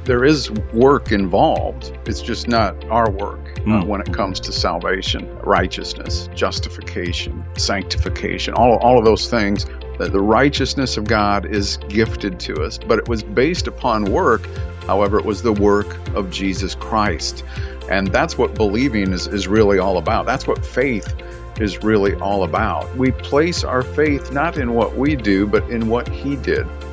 there is work involved. It's just not our work when it comes to salvation, righteousness, justification, sanctification, all of those things. The righteousness of God is gifted to us, but it was based upon work. However, it was the work of Jesus Christ. And that's what believing is really all about. That's what faith is really all about. We place our faith not in what we do, but in what He did.